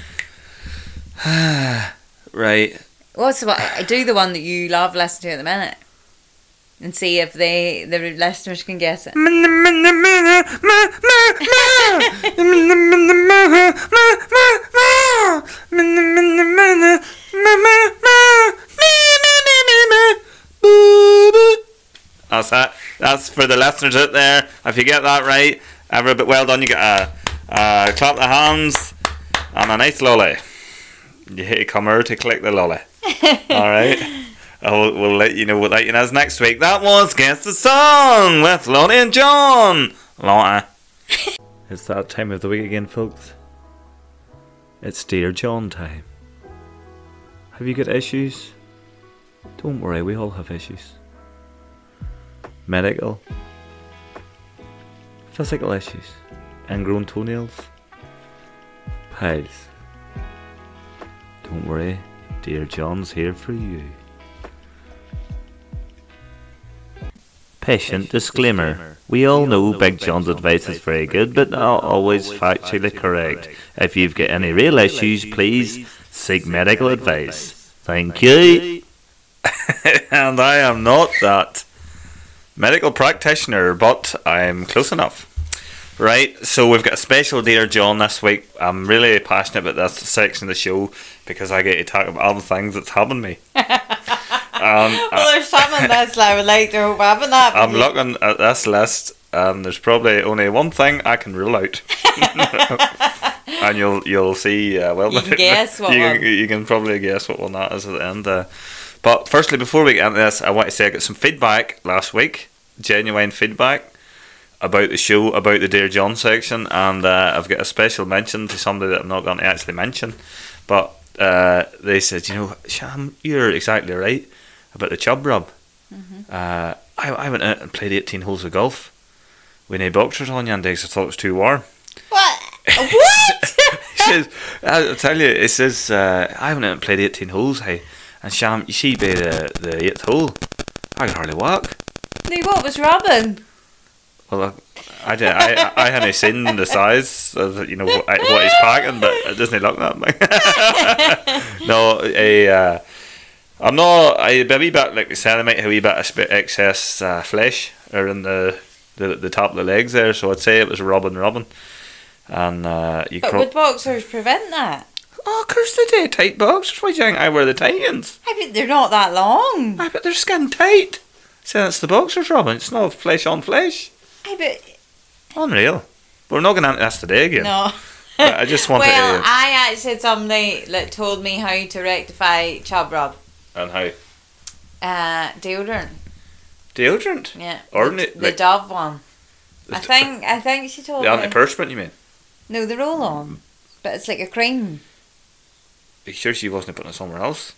Speaker 1: Right.
Speaker 2: What's the one? Do the one that you love listening to at the minute, and see if the listeners can guess it.
Speaker 1: That's that. That's for the listeners out there. If you get that right, every bit well done. You get a clap the hands and a nice lolly. You hit a comer to click the lolly. All right. We'll let you know what that is next week. That was Guess the Song with Lonnie and John. Lonnie. It's that time of the week again, folks. It's Dear John time. Have you got issues? Don't worry, we all have issues. Medical, physical issues, ingrown toenails, piles. Don't worry, Dear John's here for you. Patient disclaimer. We all know Big John's advice is very good, but not always factually correct. If you've got any real issues, please seek medical advice. Thank you. And I am not that medical practitioner, but I'm close enough. Right, so we've got a special Dear John this week. I'm really passionate about this section of the show because I get to talk about all the things that's happened to me.
Speaker 2: Well, there's something that's I would like to hope haven't that.
Speaker 1: I'm looking at this list and there's probably only one thing I can rule out. And you'll see, well,
Speaker 2: You can guess what one.
Speaker 1: You can probably guess what one that is at the end. But firstly, before we get into this, I want to say I got some feedback last week, genuine feedback about the show, about the Dear John section, and I've got a special mention to somebody that I'm not going to actually mention, but they said, Sham, you're exactly right about the chub rub. I went out and played 18 holes of golf with no boxers on Yandex. I thought it was too warm.
Speaker 2: What? What?
Speaker 1: He says, I'll tell you, it says, I went out and played 18 holes, hey, and Sham, you see by the 8th hole, I could hardly walk.
Speaker 2: No, what was rubbing?
Speaker 1: Well, I hadn't seen the size of what he's packing, but it doesn't look that big. No, I'm not. A wee bit, like I said, I might have a wee bit of excess flesh around the top of the legs there, so I'd say it was rubbing, and you.
Speaker 2: But would boxers prevent that?
Speaker 1: Oh, of course they do. Tight boxers. Why do you think I wear the tight ones?
Speaker 2: I bet they're not that long.
Speaker 1: I bet they're skin tight. So that's the boxers rubbing. It's not flesh on flesh.
Speaker 2: I bet.
Speaker 1: Unreal. We're not going to this today again.
Speaker 2: No.
Speaker 1: But I just wanted
Speaker 2: Well,
Speaker 1: to.
Speaker 2: I actually had somebody that told me how to rectify chub rub.
Speaker 1: And how?
Speaker 2: Deodorant.
Speaker 1: Deodorant?
Speaker 2: Yeah.
Speaker 1: Ordinary.
Speaker 2: The Dove one. I think she told
Speaker 1: The
Speaker 2: me.
Speaker 1: antiperspirant, you mean?
Speaker 2: No, the roll on. but it's like a cream.
Speaker 1: Are you sure she wasn't putting it somewhere else?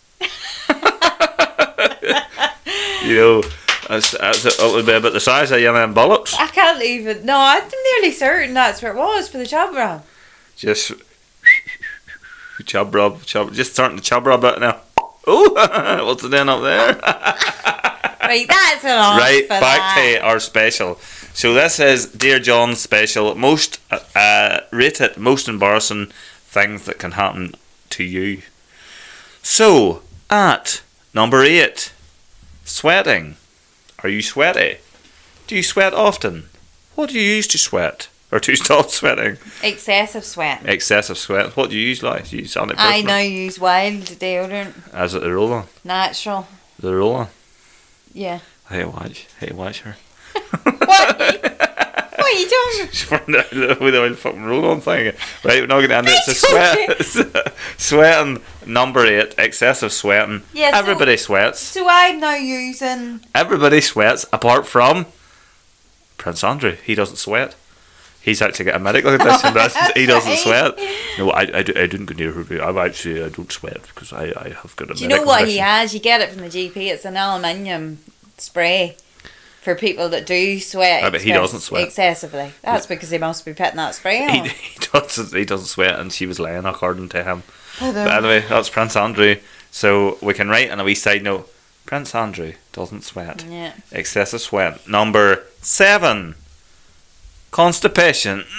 Speaker 1: You know, it would be about the size of your man bollocks.
Speaker 2: I can't even. No, I'm nearly certain that's where it was for the chub rub.
Speaker 1: Just chub rub. Just starting to chub rub it now. Oh, what's it doing up there?
Speaker 2: Right, that's enough.
Speaker 1: Right,
Speaker 2: for
Speaker 1: back
Speaker 2: that.
Speaker 1: to our special. So this is Dear John's special. Most rated, most embarrassing things that can happen to you. So at number 8, sweating. Are you sweaty? Do you sweat often? What do you use to sweat? Or to stop sweating?
Speaker 2: Excessive sweat.
Speaker 1: Excessive sweat. What do you use, like? Do you use antiperspirant?
Speaker 2: I now use wild deodorant.
Speaker 1: Is it the roll-on?
Speaker 2: Natural.
Speaker 1: The roll-on?
Speaker 2: Yeah.
Speaker 1: Hey, watch her.
Speaker 2: What? What are you doing?
Speaker 1: She's running out with the old fucking roll-on thing. Right, we're not going to end it. It's a sweating. Number 8, excessive sweating.
Speaker 2: Yeah,
Speaker 1: Everybody sweats.
Speaker 2: So I'm now using.
Speaker 1: Everybody sweats, apart from Prince Andrew. He doesn't sweat. He's actually got a medical condition, but he doesn't sweat. No, I didn't go near her. I don't sweat because I have got a medical condition.
Speaker 2: Do you know what he has? You get it from the GP. It's an aluminium spray for people that do sweat.
Speaker 1: But he doesn't sweat
Speaker 2: excessively. That's because he must be putting that spray on.
Speaker 1: He doesn't sweat, and she was lying according to him. But anyway, that's Prince Andrew. So we can write on a wee side note: Prince Andrew doesn't sweat.
Speaker 2: Yeah.
Speaker 1: Excessive sweat. Number 7, constipation.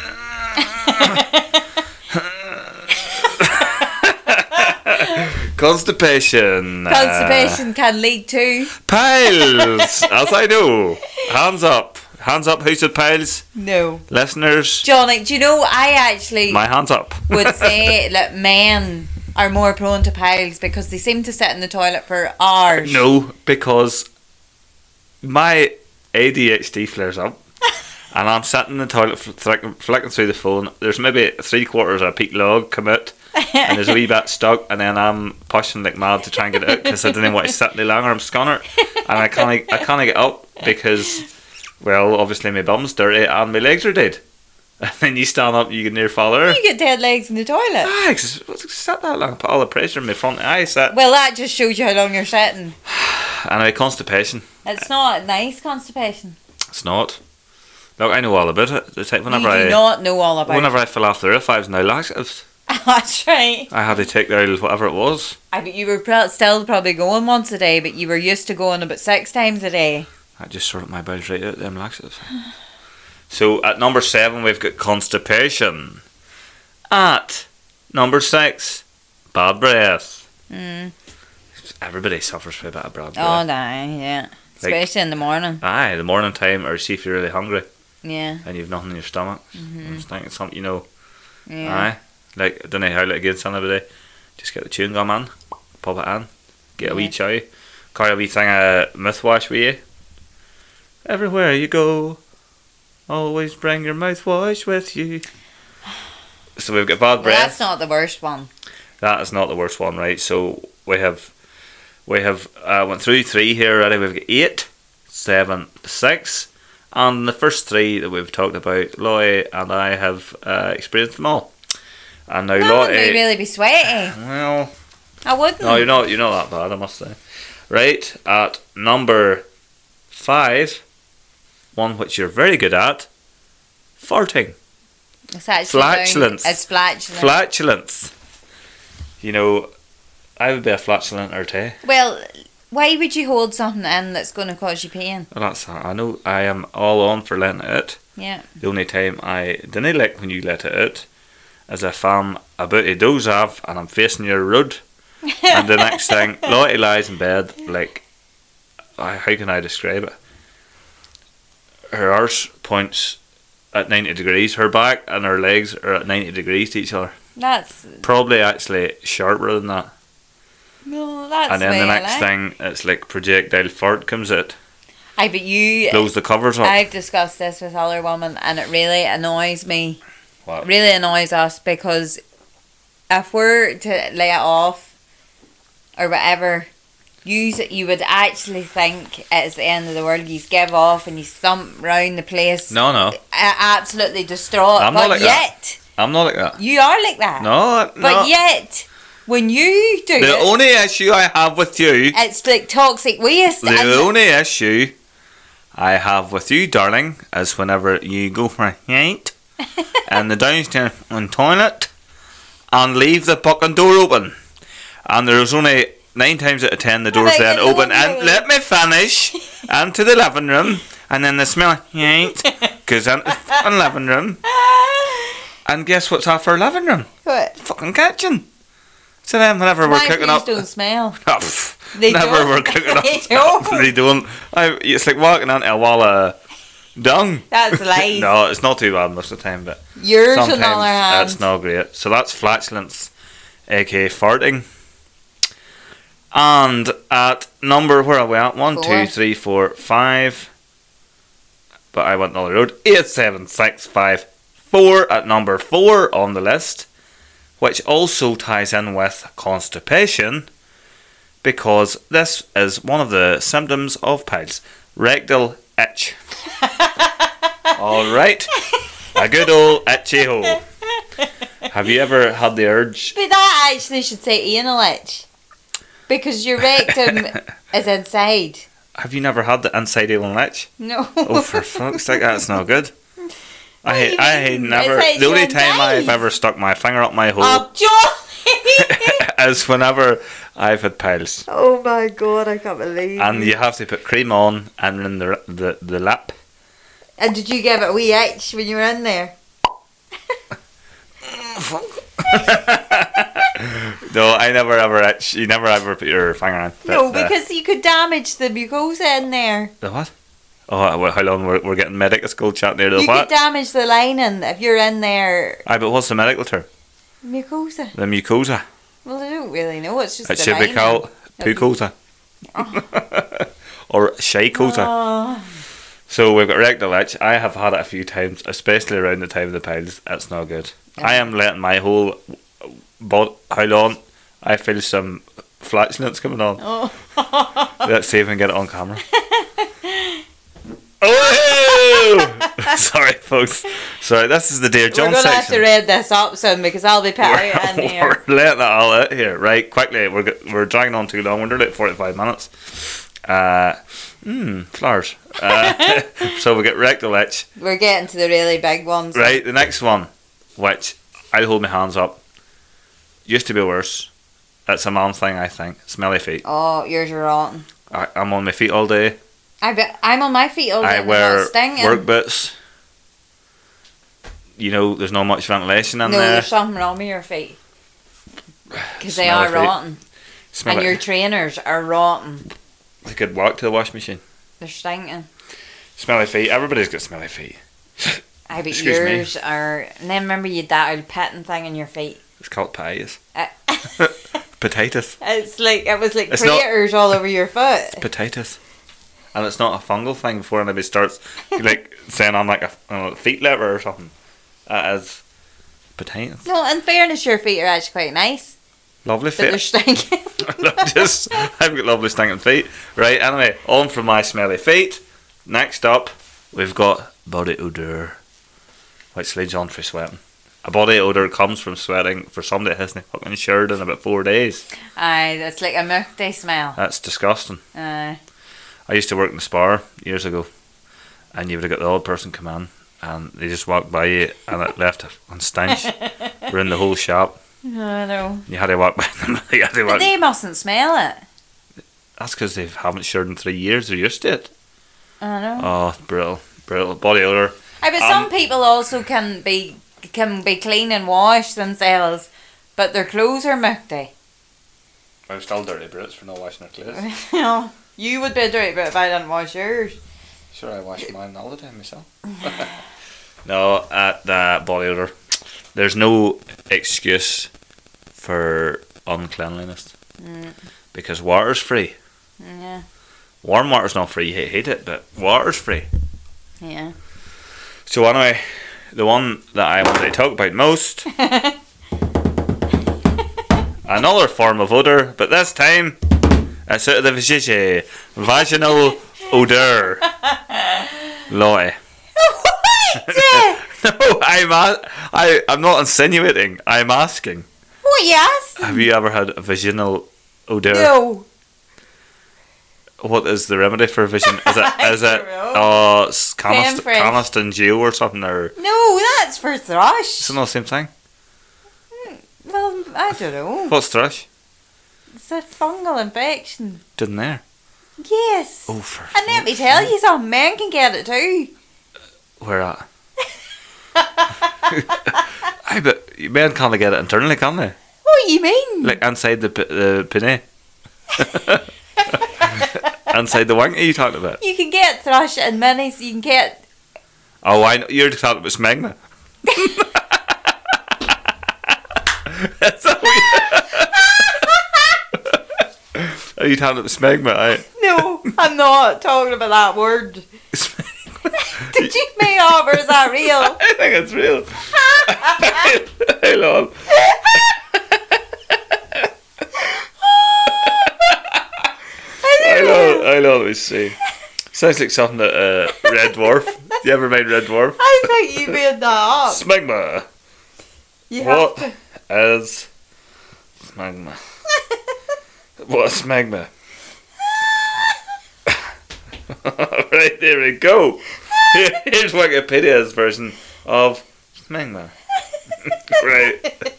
Speaker 1: Constipation.
Speaker 2: Constipation can lead to
Speaker 1: Piles, as I know. Hands up. Hands up. Who said piles?
Speaker 2: no.
Speaker 1: Listeners.
Speaker 2: Johnny, do you know I actually
Speaker 1: My hands up.
Speaker 2: would say that men are more prone to piles because they seem to sit in the toilet for hours.
Speaker 1: No, because my ADHD flares up. And I'm sitting in the toilet flicking through the phone. There's maybe 3/4 of a peak log come out, and there's a wee bit stuck, and then I'm pushing like mad to try and get it out because I didn't want to sit any longer. I'm scanner, and I can't get up because, well, obviously my bum's dirty and my legs are dead. And then you stand up, you get near fall over.
Speaker 2: You get dead legs in the toilet.
Speaker 1: Ah, sit that long, put all the pressure in my front eye. Sit.
Speaker 2: Well, that just shows you how long you're sitting.
Speaker 1: Anyway, constipation.
Speaker 2: It's not a nice constipation.
Speaker 1: It's not. Look, I know all about it. It's like
Speaker 2: You do not know all about
Speaker 1: whenever
Speaker 2: it.
Speaker 1: I fell off the roof, I was now laxatives.
Speaker 2: That's right.
Speaker 1: I had to take the out whatever it was.
Speaker 2: I bet you were still probably going once a day, but you were used to going about 6 times a day.
Speaker 1: I just sorted my bowels right out, them laxatives. So at number 7, we've got constipation. At number 6, bad breath. Everybody suffers from a bit of bad breath.
Speaker 2: Oh, no, yeah. Especially in the morning.
Speaker 1: Aye, the morning time, or see if you're really hungry
Speaker 2: Yeah.
Speaker 1: and you've nothing in your stomach. I'm just thinking something,
Speaker 2: Yeah.
Speaker 1: Aye. Like, I don't know how to against anybody. Just get the chewing gum in, pop it in, get a wee chow, carry a wee thing of mouthwash with you. Everywhere you go, always bring your mouthwash with you. So we've got bad
Speaker 2: Well,
Speaker 1: breath.
Speaker 2: that's not the worst one.
Speaker 1: That is not the worst one, right? So we have went through 3 here already. We've got 8, 7, 6, and the first 3 that we've talked about, Lottie and I have experienced them all. And now
Speaker 2: That
Speaker 1: Lottie,
Speaker 2: wouldn't really be sweaty.
Speaker 1: well,
Speaker 2: I wouldn't.
Speaker 1: no, you're not that bad, I must say. Right, at number 5, one which you're very good at, farting.
Speaker 2: It's actually
Speaker 1: Flatulence.
Speaker 2: It's flatulence.
Speaker 1: Flatulence. I would be a flatulenter too.
Speaker 2: Well, why would you hold something in that's going to cause you pain?
Speaker 1: Well, I know I am all on for letting it out.
Speaker 2: Yeah.
Speaker 1: The only time I didn't like when you let it out is if I'm about to doze off and I'm facing your road, and the next thing, Lottie lies in bed like, how can I describe it? Her arse points at 90 degrees, her back and her legs are at 90 degrees to each other.
Speaker 2: That's
Speaker 1: Probably actually sharper than that.
Speaker 2: no, that's.
Speaker 1: And then the
Speaker 2: way I
Speaker 1: next
Speaker 2: like.
Speaker 1: thing, it's like projectile fart comes out,
Speaker 2: But you.
Speaker 1: blows the covers up.
Speaker 2: I've discussed this with other women, and it really annoys me.
Speaker 1: What?
Speaker 2: It really annoys us because if we're to lay it off or whatever, you would actually think it's the end of the world. You give off and you thump round the place.
Speaker 1: No.
Speaker 2: Absolutely distraught.
Speaker 1: I'm
Speaker 2: but
Speaker 1: not like that.
Speaker 2: yet,
Speaker 1: I'm not like that.
Speaker 2: You are like that.
Speaker 1: No,
Speaker 2: But
Speaker 1: no.
Speaker 2: yet, when you do
Speaker 1: The
Speaker 2: it,
Speaker 1: only issue I have with you,
Speaker 2: it's like toxic waste.
Speaker 1: the
Speaker 2: and
Speaker 1: only issue I have with you, darling, is whenever you go for a yank in the downstairs toilet and leave the fucking door open. And there's only 9 times out of 10 the door's
Speaker 2: Right,
Speaker 1: then
Speaker 2: in the
Speaker 1: open. And
Speaker 2: living
Speaker 1: let me finish. Into the living room. And then the smell of yank goes into the fucking living room. And guess what's after our living room?
Speaker 2: What?
Speaker 1: Fucking kitchen. So then whenever we're
Speaker 2: My
Speaker 1: cooking
Speaker 2: fleas
Speaker 1: up...
Speaker 2: don't smell.
Speaker 1: Oh, pff,
Speaker 2: They
Speaker 1: whenever
Speaker 2: don't.
Speaker 1: we're cooking up...
Speaker 2: They don't.
Speaker 1: They don't. It's like walking into a wall of dung.
Speaker 2: That's lies.
Speaker 1: No, it's not too bad most of the time, but
Speaker 2: Yours, on the other
Speaker 1: sometimes
Speaker 2: hand.
Speaker 1: it's not great. So that's flatulence, aka farting. And at number, where are we at? 1, 2,
Speaker 2: 4.
Speaker 1: 3, 4, 5. But I went another road. 8, 7, 6, 5, 4 at number 4 on the list, which also ties in with constipation, because this is one of the symptoms of piles. Rectal itch. Alright. A good old itchy hole. Have you ever had the urge?
Speaker 2: But that actually should say anal itch. Because your rectum is inside.
Speaker 1: Have you never had the inside anal itch?
Speaker 2: No.
Speaker 1: Oh, for fuck's sake, that's no good.
Speaker 2: What do you
Speaker 1: I
Speaker 2: mean?
Speaker 1: never.
Speaker 2: It's like
Speaker 1: The only
Speaker 2: you're
Speaker 1: time I've
Speaker 2: inside.
Speaker 1: ever stuck my finger up my hole
Speaker 2: Oh, Johnny!
Speaker 1: is whenever I've had piles,
Speaker 2: Oh my god, I can't believe
Speaker 1: and you have to put cream on and in the lap.
Speaker 2: And did you give it a wee itch when you were in there?
Speaker 1: No, I never ever itch. You never ever put your finger on.
Speaker 2: No,
Speaker 1: But,
Speaker 2: because you could damage the mucosa in there.
Speaker 1: the what? Oh, how long we're getting medical school chatting there? The
Speaker 2: You
Speaker 1: what?
Speaker 2: could damage the lining if you're in there.
Speaker 1: Aye, but what's the medical term?
Speaker 2: Mucosa.
Speaker 1: The mucosa.
Speaker 2: Well, I don't really know. It's just
Speaker 1: It
Speaker 2: the
Speaker 1: should be
Speaker 2: lining.
Speaker 1: called pucosa. Or shacosa.
Speaker 2: Oh.
Speaker 1: So we've got rectal itch. I have had it a few times, especially around the time of the piles. It's not good. I am letting my whole body. How long? I feel some flatulence coming on.
Speaker 2: Oh.
Speaker 1: Let's see if we can get it on camera. Oh! Sorry, folks. Sorry, this is the Dear John
Speaker 2: We're going to have to
Speaker 1: section.
Speaker 2: read this up soon because I'll be put out in here.
Speaker 1: We're letting it all out here, right? Quickly, we're dragging on too long. We're doing it 45 minutes. Flowers. So we get rectal itch.
Speaker 2: We're getting to the really big ones.
Speaker 1: Right, the next one, which I'll hold my hands up, used to be worse. It's a man thing, I think. Smelly feet.
Speaker 2: Oh, yours are rotten.
Speaker 1: I'm on my feet all day.
Speaker 2: I'm on my feet all day.
Speaker 1: I
Speaker 2: and they're
Speaker 1: wear
Speaker 2: not stinging.
Speaker 1: work boots. You know, there's not much ventilation in
Speaker 2: No,
Speaker 1: there.
Speaker 2: there's something wrong with your feet. Because they
Speaker 1: Smelly
Speaker 2: are
Speaker 1: feet.
Speaker 2: rotten.
Speaker 1: Smell
Speaker 2: And
Speaker 1: it.
Speaker 2: your trainers are rotten.
Speaker 1: I could walk to the washing machine.
Speaker 2: They're stinking.
Speaker 1: Smelly feet. Everybody's got smelly feet.
Speaker 2: I bet
Speaker 1: Excuse me.
Speaker 2: yours are. And then remember you had that old pitting thing in your feet.
Speaker 1: It's called pies.
Speaker 2: Uh,
Speaker 1: Potatoes.
Speaker 2: it was like
Speaker 1: It's not-
Speaker 2: craters all over your foot.
Speaker 1: Potatoes. And it's not a fungal thing before anybody starts like saying I'm like a feet lever or something. It is potatoes.
Speaker 2: No, in fairness, your feet are actually quite nice.
Speaker 1: Lovely
Speaker 2: But they're
Speaker 1: feet.
Speaker 2: stinking.
Speaker 1: I've got lovely stinking feet. Right, anyway, on from my smelly feet. Next up, we've got body odour, which leads on for sweating. A body odour comes from sweating for somebody that hasn't fucking showered in about 4 days.
Speaker 2: Aye, that's like a mukti smell.
Speaker 1: That's disgusting.
Speaker 2: Aye.
Speaker 1: I used to work in the spa years ago, and you would have got the odd person come in, and they just walked by you, and it left a stench around the whole shop.
Speaker 2: I know.
Speaker 1: You had to walk by them. You had to
Speaker 2: But
Speaker 1: walk.
Speaker 2: they mustn't smell it.
Speaker 1: That's because they haven't showered in 3 years. They're used to it.
Speaker 2: I know.
Speaker 1: Oh, brutal, brutal. Body odour.
Speaker 2: Aye, but some people also can be clean and wash themselves, but their clothes are mukti.
Speaker 1: I'm still dirty brutes for not washing their clothes.
Speaker 2: No, you would be a dirty bit if I didn't wash yours.
Speaker 1: Sure, I wash mine all the time myself. No, at the body odour, there's no excuse for uncleanliness because water's free.
Speaker 2: Yeah,
Speaker 1: Warm water's not free. You hate it, but water's free.
Speaker 2: yeah.
Speaker 1: So anyway, the one that I want to talk about most, another form of odour, but this time it's out of the vaginal odour. Loy. No, I'm not insinuating. I'm asking.
Speaker 2: What, yes?
Speaker 1: Have you ever had a vaginal odor?
Speaker 2: No.
Speaker 1: What is the remedy for vision? Is it
Speaker 2: I don't know. Creme fraiche.
Speaker 1: Caniston Dew or something, or
Speaker 2: No, that's for thrush.
Speaker 1: it's not the same thing?
Speaker 2: Well, I don't know.
Speaker 1: What's thrush?
Speaker 2: It's a fungal infection.
Speaker 1: Didn't there?
Speaker 2: Yes.
Speaker 1: Oh, for
Speaker 2: And let me tell you something, men can get it too.
Speaker 1: where at? I bet men can't get it internally, can they?
Speaker 2: What do you mean?
Speaker 1: Like inside the pinny. Inside the wing, are you talking about?
Speaker 2: You can get thrush and minis, you can get...
Speaker 1: Oh, I know. You're talking about smegma. That's how are you talking about smegma?
Speaker 2: No, I'm not talking about that word. Did you make up or is that real?
Speaker 1: I think it's real. Hold on. I know. Let me see. Sounds like something that Red Dwarf. You ever made Red Dwarf?
Speaker 2: I think you made that up.
Speaker 1: Smegma.
Speaker 2: You have
Speaker 1: What
Speaker 2: to.
Speaker 1: is smegma? What is smegma? Right, there we go. Here's Wikipedia's version of smegma. Right.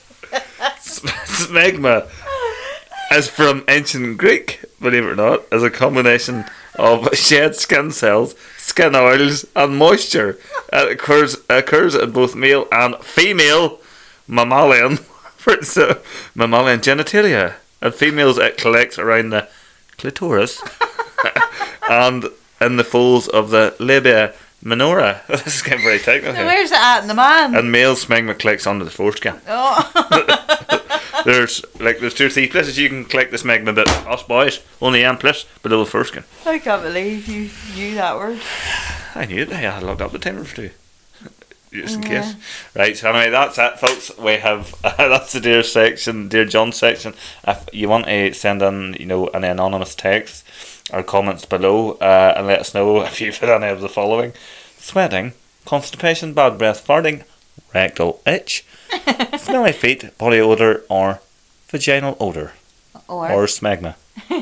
Speaker 1: Smegma is from ancient Greek, believe it or not, as a combination of shed skin cells, skin oils, and moisture. It occurs in both male and female mammalian genitalia. In females, it collects around the clitoris and in the folds of the labia minora. This is getting very technical
Speaker 2: So
Speaker 1: here.
Speaker 2: where's it at in the man?
Speaker 1: And male smegma collects onto the foreskin.
Speaker 2: Oh.
Speaker 1: There's 2 or 3 places you can collect the smegma, but us boys only one place below the foreskin.
Speaker 2: I can't believe you knew that word.
Speaker 1: I knew it. I had looked up the timer for 2. Just in case. Right, so anyway, that's it, folks. We have that's the Dear John section. If you want to send in, any anonymous text or comments below, and let us know if you've had any of the following: sweating, constipation, bad breath, farting, rectal itch, smelly feet, body odor, or vaginal odor, or smegma.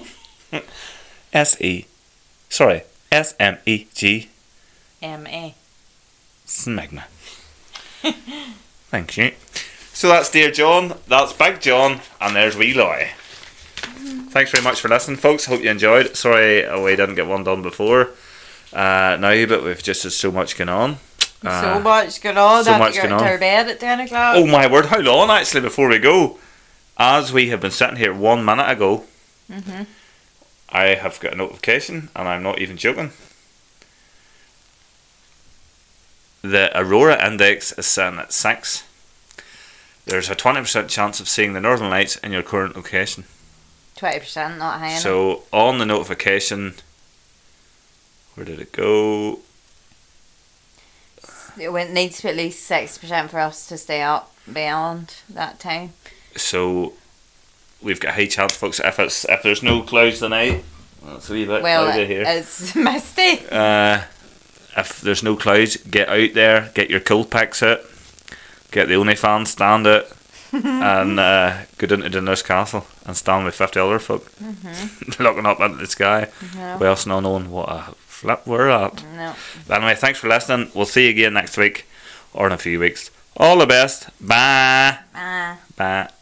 Speaker 1: SMEG.
Speaker 2: M-A.
Speaker 1: Smegma. Thank you. So that's Dear John, that's Big John, and there's Wee Loy. Thanks very much for listening, folks. Hope you enjoyed. Sorry we didn't get one done before now, but we've just had so much going on.
Speaker 2: So much going on.
Speaker 1: so
Speaker 2: Have
Speaker 1: much
Speaker 2: to get
Speaker 1: going
Speaker 2: to
Speaker 1: on.
Speaker 2: our bed at 10 o'clock.
Speaker 1: Oh my word, how long actually before we go? As we have been sitting here 1 minute ago, I have got a notification, and I'm not even joking. The Aurora Index is sitting at 6. There's a 20% chance of seeing the Northern Lights in your current location.
Speaker 2: 20%, not high enough.
Speaker 1: So on the notification, where did it go?
Speaker 2: It needs to be at least 6% for us to stay up beyond that time.
Speaker 1: So we've got a high chance, folks. If there's no clouds tonight, well, it's a wee bit cloudy here.
Speaker 2: It's misty.
Speaker 1: If there's no clouds, get out there, get your cold packs out, get the OnlyFans stand out, and go down to Dundas Castle and stand with 50 other folk, looking up into the sky, whilst not knowing what a flip we're at.
Speaker 2: No.
Speaker 1: But anyway, thanks for listening. We'll see you again next week, or in a few weeks. All the best. Bye.
Speaker 2: Ah.
Speaker 1: Bye.